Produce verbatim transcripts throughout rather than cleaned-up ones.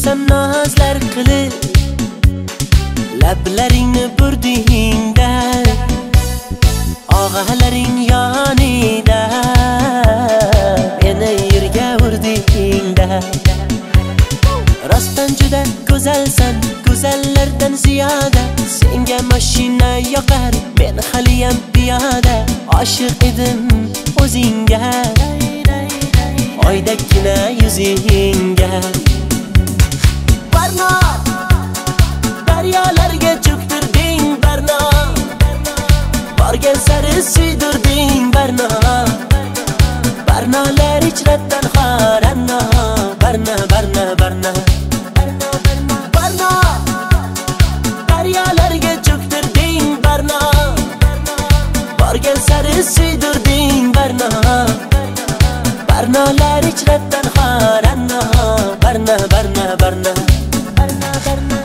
desam nazlar qilib lablaringni burdingda og'alaring yonida meni yerga urdingda rostdan juda go'zalsan go'zallardan ziyoda senga mashina yoqar men haliyam piyoda oshiq edim o'zingga oydagina yuzingga Barno daryolarga cho'ktirding Barno borgan sari suydirding Barno Barnolar ichratan xoranno Barno Barno Barno Barno daryolarga cho'ktirding Barno borgan sari suydirding Barno Barnolar ichratan xoranno Barno Barno Barno Barno Barno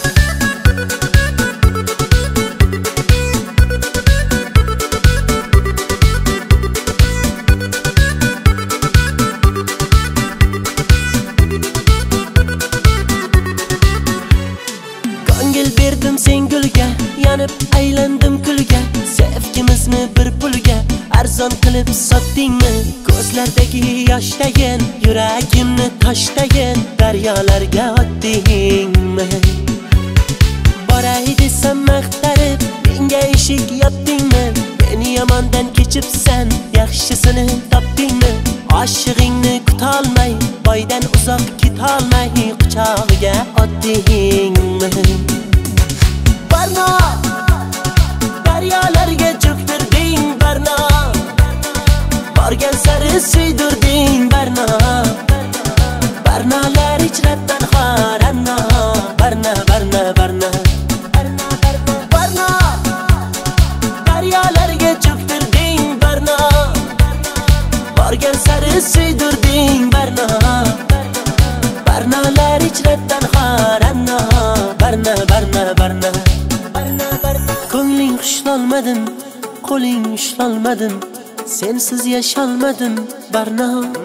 Ko'ngil berdim sen gulga yonib aylandim kulga sevgimizni bir pulga arzon qilib sotdingmi ko'zlardagi yoshdayin yuragimni toshdayin daryolarga otdingmi boray desam maqtarib menga eshik yopdingmi meni yomondan kechibsan yaxshisini topdingmi oshig'ingni kutolmay boydan uzoq ketolmay quchog'iga otdingmi Barno daryolarga cho'ktirding Barno borgan sari suydirding Barno Barnolar ichratan xoranno Barno Barno Barno Barno daryolarga cho'ktirding Barno borgan sari suydirding Barno Barnolar ichratan xoranno Barno Barno Barno Ko'ngling xushlolmadim qo'ling ushlolmadim sensiz yasholmadim Barno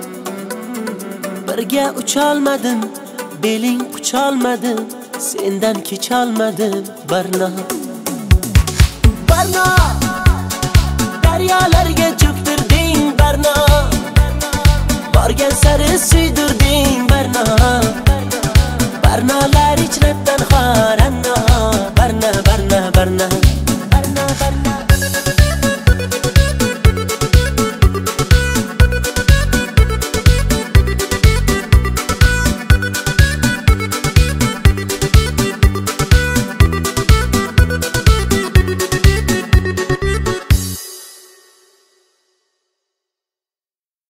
birga ucholmadim beling qucholmadim sendan kecholmadim Barno Barno daryolar